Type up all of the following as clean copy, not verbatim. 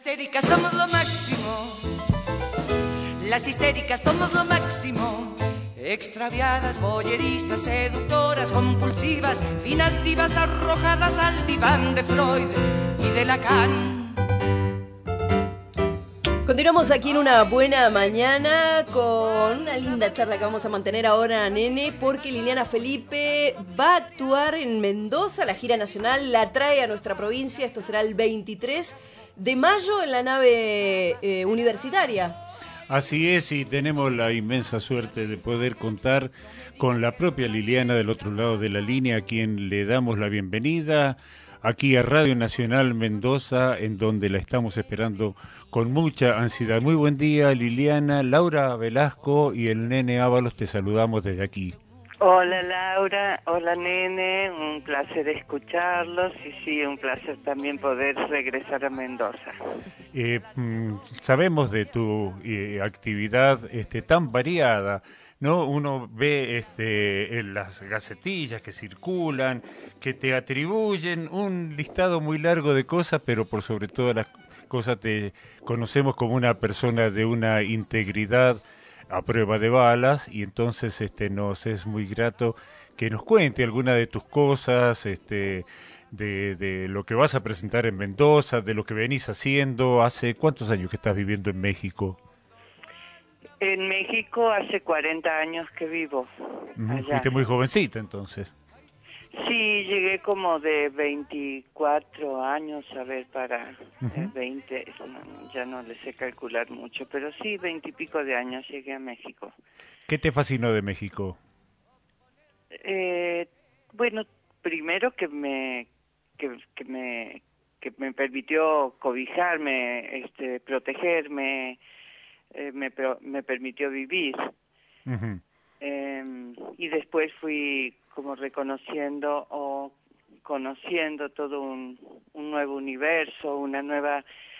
histéricas somos lo máximo. Las histéricas somos lo máximo. Extraviadas, voyeristas, seductoras, compulsivas, finas divas arrojadas al diván de Freud y de Lacan. Continuamos aquí en una buena mañana con una linda charla que vamos a mantener ahora, nene, porque Liliana Felipe va a actuar en Mendoza, la gira nacional la trae a nuestra provincia, esto será el 23 de mayo en la nave universitaria. Así es, y tenemos la inmensa suerte de poder contar con la propia Liliana del otro lado de la línea, a quien le damos la bienvenida aquí a Radio Nacional Mendoza, en donde la estamos esperando con mucha ansiedad. Muy buen día, Liliana. Laura Velasco y el nene Ábalos te saludamos desde aquí. Hola Laura, hola nene, un placer escucharlos y sí, un placer también poder regresar a Mendoza. Sabemos de tu actividad tan variada, ¿no? Uno ve en las gacetillas que circulan, que te atribuyen un listado muy largo de cosas, pero por sobre todas las cosas te conocemos como una persona de una integridad a prueba de balas, y entonces nos es muy grato que nos cuente alguna de tus cosas, de lo que vas a presentar en Mendoza, de lo que venís haciendo. ¿Hace cuántos años que estás viviendo en México? En México hace 40 años que vivo. Allá. Fuiste muy jovencita entonces. Sí, llegué como de 24 años, a ver, para 20, ya no le sé calcular mucho, pero sí, 20 y pico de años llegué a México. ¿Qué te fascinó de México? Bueno, primero que me permitió cobijarme, protegerme, me permitió vivir. Uh-huh. Y después fui como reconociendo o conociendo todo un nuevo universo, una nueva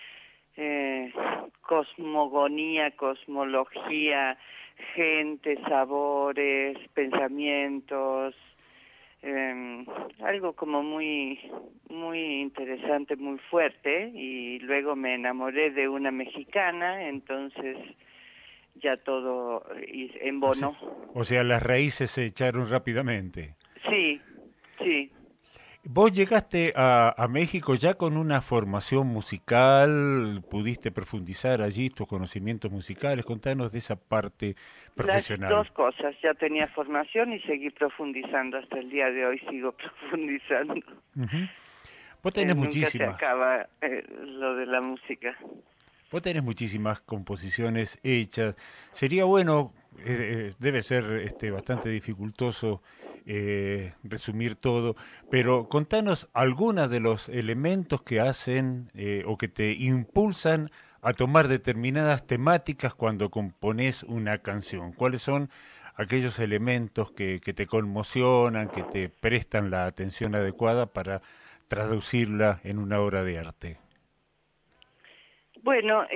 cosmogonía, cosmología, gente, sabores, pensamientos, algo como muy interesante, muy fuerte. Y luego me enamoré de una mexicana, entonces ya todo embonó. O sea, las raíces se echaron rápidamente. Sí, sí. ¿Vos llegaste a México ya con una formación musical? ¿Pudiste profundizar allí tus conocimientos musicales? Contanos de esa parte profesional. Las dos cosas. Ya tenía formación y seguí profundizando. Hasta el día de hoy sigo profundizando. Uh-huh. Vos tenés muchísimas. Nunca se acaba lo de la música. Vos tenés muchísimas composiciones hechas. Sería bueno, debe ser bastante dificultoso resumir todo, pero contanos algunos de los elementos que hacen o que te impulsan a tomar determinadas temáticas cuando componés una canción. ¿Cuáles son aquellos elementos que te conmocionan, que te prestan la atención adecuada para traducirla en una obra de arte? Bueno,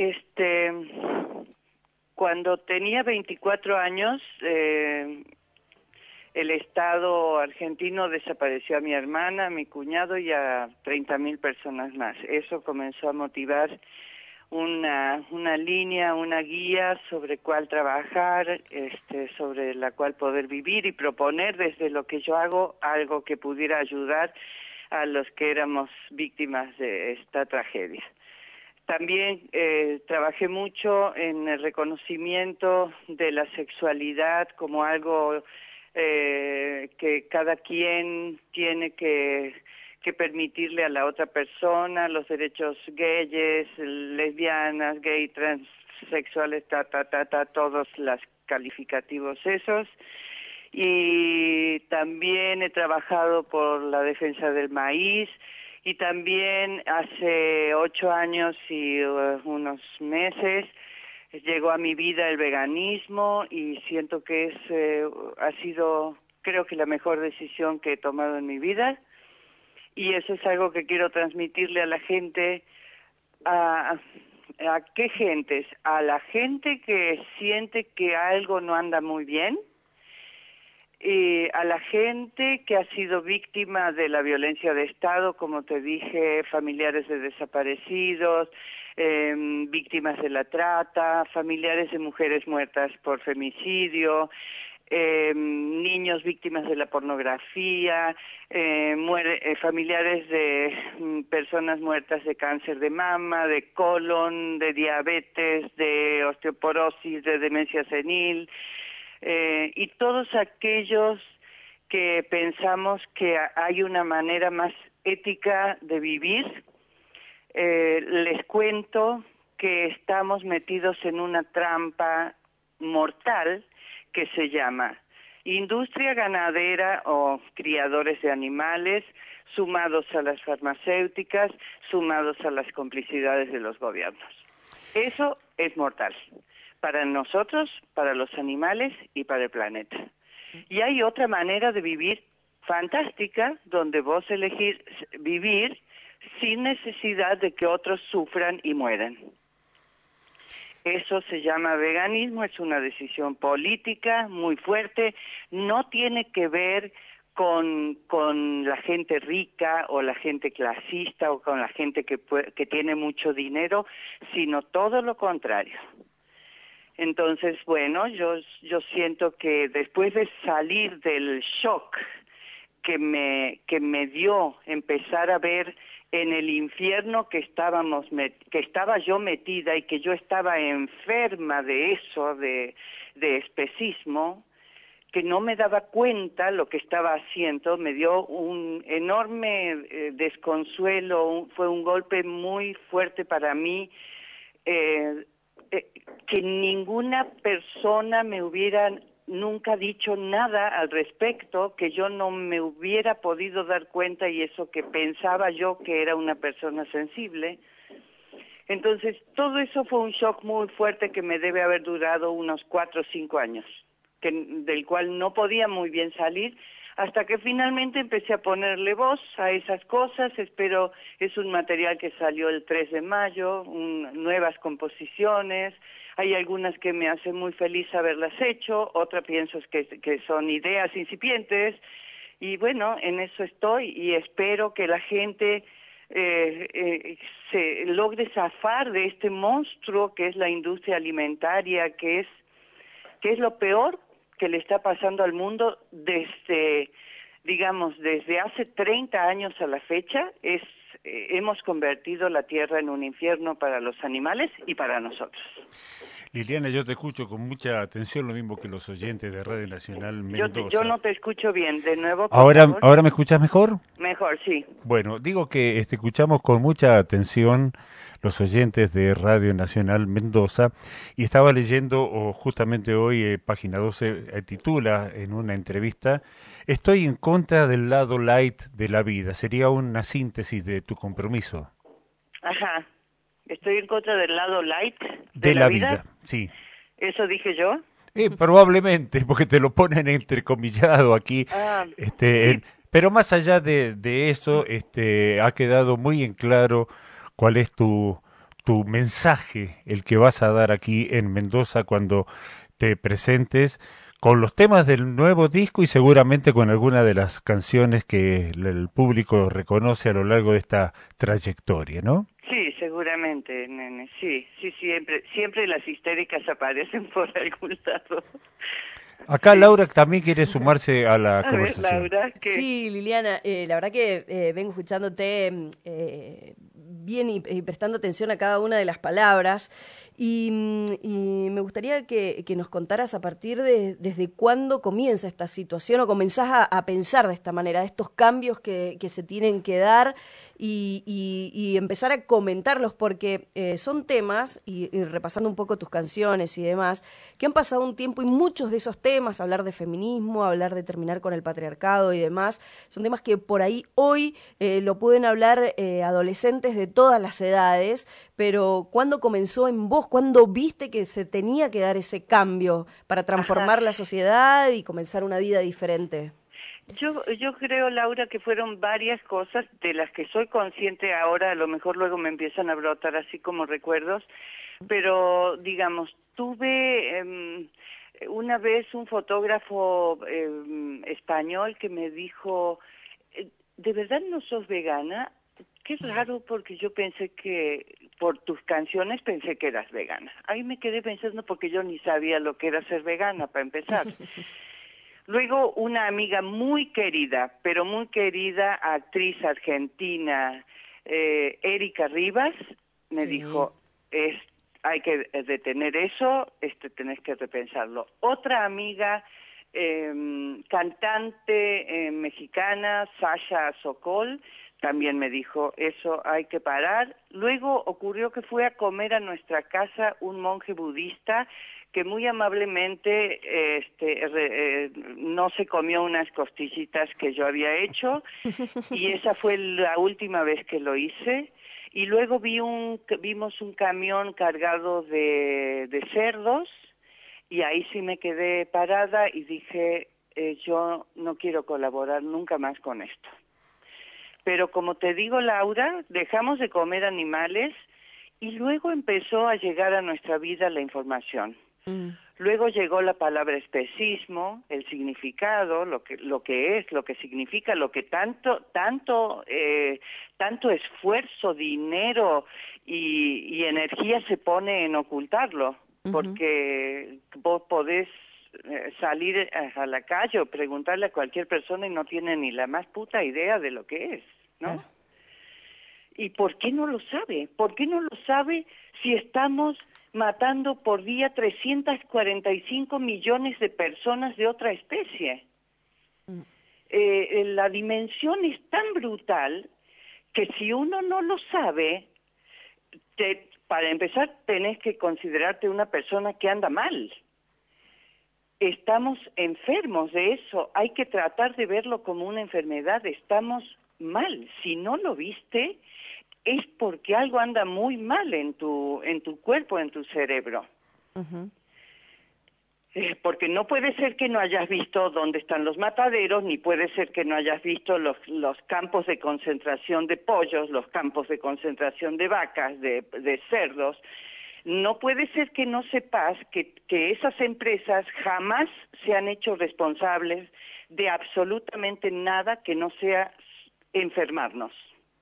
cuando tenía 24 años, el Estado argentino desapareció a mi hermana, a mi cuñado y a 30.000 personas más. Eso comenzó a motivar una línea, una guía sobre cuál trabajar, sobre la cual poder vivir y proponer desde lo que yo hago algo que pudiera ayudar a los que éramos víctimas de esta tragedia. También trabajé mucho en el reconocimiento de la sexualidad como algo que cada quien tiene que permitirle a la otra persona, los derechos gayes, lesbianas, gay, transexuales, todos los calificativos esos. Y también he trabajado por la defensa del maíz. Y también hace 8 años y unos meses llegó a mi vida el veganismo y siento que ha sido, creo que la mejor decisión que he tomado en mi vida. Y eso es algo que quiero transmitirle a la gente. ¿A qué gentes? A la gente que siente que algo no anda muy bien. A la gente que ha sido víctima de la violencia de Estado, como te dije, familiares de desaparecidos, víctimas de la trata, familiares de mujeres muertas por femicidio, niños víctimas de la pornografía, familiares de personas muertas de cáncer de mama, de colon, de diabetes, de osteoporosis, de demencia senil, y todos aquellos que pensamos que hay una manera más ética de vivir. Les cuento que estamos metidos en una trampa mortal que se llama industria ganadera o criadores de animales, sumados a las farmacéuticas, sumados a las complicidades de los gobiernos. Eso es mortal para nosotros, para los animales y para el planeta. Y hay otra manera de vivir fantástica, donde vos elegís vivir sin necesidad de que otros sufran y mueran. Eso se llama veganismo, es una decisión política muy fuerte, no tiene que ver con la gente rica o la gente clasista o con la gente que tiene mucho dinero, sino todo lo contrario. Entonces, bueno, yo siento que después de salir del shock que me dio empezar a ver en el infierno que estaba yo metida y que yo estaba enferma de eso, de especismo, que no me daba cuenta lo que estaba haciendo, me dio un enorme desconsuelo, fue un golpe muy fuerte para mí, que ninguna persona me hubiera nunca dicho nada al respecto, que yo no me hubiera podido dar cuenta, y eso que pensaba yo que era una persona sensible. Entonces, todo eso fue un shock muy fuerte que me debe haber durado unos 4 o 5 años, del cual no podía muy bien salir, hasta que finalmente empecé a ponerle voz a esas cosas. Es un material que salió el 3 de mayo, nuevas composiciones. Hay algunas que me hacen muy feliz haberlas hecho, otras pienso que son ideas incipientes, y bueno, en eso estoy, y espero que la gente se logre zafar de este monstruo que es la industria alimentaria, que es lo peor que le está pasando al mundo desde hace 30 años a la fecha. Hemos convertido la tierra en un infierno para los animales y para nosotros. Liliana, yo te escucho con mucha atención, lo mismo que los oyentes de Radio Nacional Mendoza. Yo no te escucho bien, de nuevo, por favor. ¿Ahora me escuchas mejor? Mejor, sí. Bueno, digo que escuchamos con mucha atención los oyentes de Radio Nacional Mendoza, y estaba leyendo justamente hoy, Página 12 titula en una entrevista: "Estoy en contra del lado light de la vida". Sería una síntesis de tu compromiso. Ajá. ¿Estoy en contra del lado light de la vida? Sí. ¿Eso dije yo? Probablemente, porque te lo ponen entrecomillado aquí. Sí. Pero más allá de eso, ha quedado muy en claro cuál es tu mensaje, el que vas a dar aquí en Mendoza cuando te presentes con los temas del nuevo disco, y seguramente con alguna de las canciones que el público reconoce a lo largo de esta trayectoria, ¿no? Sí, seguramente, nene. Sí, siempre las histéricas aparecen por algún lado. Acá sí. Laura también quiere sumarse a la conversación. Ver, Laura, ¿qué? Sí, Liliana, la verdad que vengo escuchándote bien y prestando atención a cada una de las palabras, y me gustaría que nos contaras a partir desde cuándo comienza esta situación, o comenzás a pensar de esta manera, de estos cambios que se tienen que dar, y empezar a comentarlos, porque son temas, y repasando un poco tus canciones y demás, que han pasado un tiempo, y muchos de esos temas, hablar de feminismo, hablar de terminar con el patriarcado y demás, son temas que por ahí hoy lo pueden hablar adolescentes de todas las edades, pero ¿cuándo comenzó en vos? ¿Cuándo viste que se tenía que dar ese cambio para transformar la sociedad y comenzar una vida diferente? Yo creo, Laura, que fueron varias cosas de las que soy consciente ahora, a lo mejor luego me empiezan a brotar así como recuerdos, pero digamos, tuve una vez un fotógrafo español que me dijo: ¿de verdad no sos vegana? Qué raro, porque yo pensé que por tus canciones pensé que eras vegana. Ahí me quedé pensando porque yo ni sabía lo que era ser vegana, para empezar. Luego una amiga muy querida, pero muy querida, actriz argentina, Erika Rivas, me dijo, hay que detener eso, tenés que repensarlo. Otra amiga, cantante mexicana, Sasha Sokol, también me dijo, eso hay que parar. Luego ocurrió que fue a comer a nuestra casa un monje budista que muy amablemente no se comió unas costillitas que yo había hecho, y esa fue la última vez que lo hice. Y luego vimos un camión cargado de cerdos, y ahí sí me quedé parada y dije, yo no quiero colaborar nunca más con esto. Pero como te digo, Laura, dejamos de comer animales y luego empezó a llegar a nuestra vida la información. Luego llegó la palabra especismo, el significado, lo que es, lo que significa, lo que tanto esfuerzo, dinero y energía se pone en ocultarlo, porque vos podés salir a la calle o preguntarle a cualquier persona y no tiene ni la más puta idea de lo que es, ¿no? ¿Y por qué no lo sabe? ¿Por qué no lo sabe si estamos matando por día 345 millones de personas de otra especie? La dimensión es tan brutal que si uno no lo sabe, para empezar tenés que considerarte una persona que anda mal. Estamos enfermos de eso, hay que tratar de verlo como una enfermedad, estamos mal. Si no lo viste, es porque algo anda muy mal en tu cuerpo, en tu cerebro. Porque no puede ser que no hayas visto dónde están los mataderos, ni puede ser que no hayas visto los campos de concentración de pollos, los campos de concentración de vacas, de cerdos. No puede ser que no sepas que esas empresas jamás se han hecho responsables de absolutamente nada que no sea enfermarnos.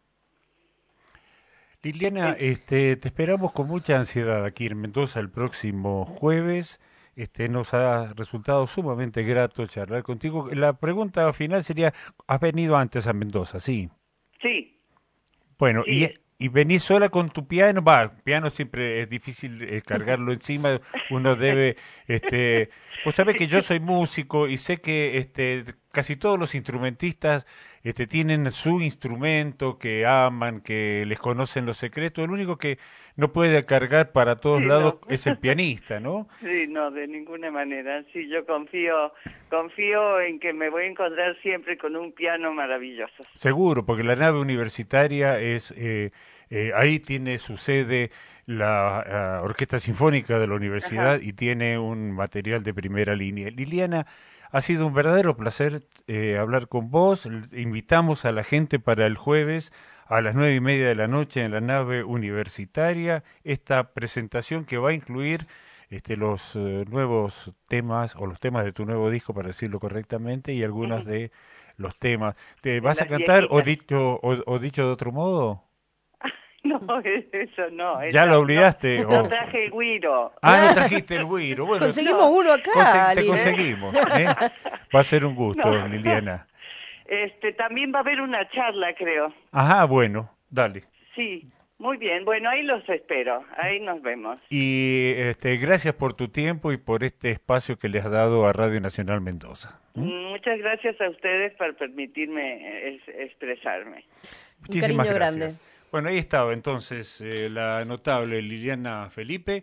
Liliana, te esperamos con mucha ansiedad aquí en Mendoza el próximo jueves. Nos ha resultado sumamente grato charlar contigo. La pregunta final sería, ¿has venido antes a Mendoza? Sí. Sí. Bueno, sí. ¿Y venís sola con tu piano? Piano siempre es difícil cargarlo encima, uno debe... Vos sabés que yo soy músico y sé que casi todos los instrumentistas tienen su instrumento que aman, que les conocen los secretos. El único que no puede cargar para todos lados es el pianista, ¿no? Sí, no, de ninguna manera. Sí, yo confío en que me voy a encontrar siempre con un piano maravilloso. Seguro, porque la nave universitaria es... ahí tiene su sede la Orquesta Sinfónica de la Universidad y tiene un material de primera línea. Liliana, ha sido un verdadero placer hablar con vos. Invitamos a la gente para el jueves a las 9:30 de la noche en la nave universitaria esta presentación que va a incluir los nuevos temas o los temas de tu nuevo disco, para decirlo correctamente, y algunos de los temas. ¿Te vas a cantar o dicho de otro modo? No, eso no. ¿Ya lo olvidaste? No traje el güiro. No trajiste el güiro. Bueno, conseguimos uno acá. Te conseguimos. Va a ser un gusto, Liliana. También va a haber una charla, creo. Ajá, bueno, dale. Sí, muy bien. Bueno, ahí los espero. Ahí nos vemos. Y gracias por tu tiempo y por este espacio que le has dado a Radio Nacional Mendoza. Muchas gracias a ustedes por permitirme expresarme. Muchísimas cariño gracias. Grande. Bueno, ahí estaba entonces la notable Liliana Felipe,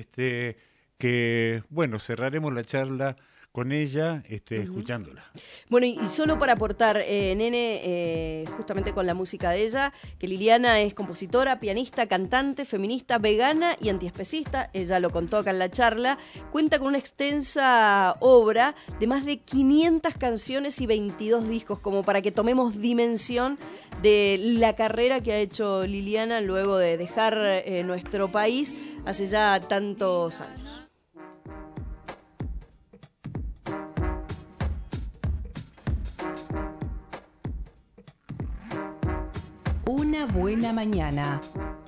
que, bueno, cerraremos la charla con ella, escuchándola. Bueno, y solo para aportar, Nene, justamente con la música de ella, que Liliana es compositora, pianista, cantante, feminista, vegana y antiespecista. Ella lo contó acá en la charla. Cuenta con una extensa obra de más de 500 canciones y 22 discos, como para que tomemos dimensión de la carrera que ha hecho Liliana luego de dejar nuestro país hace ya tantos años. Una buena mañana.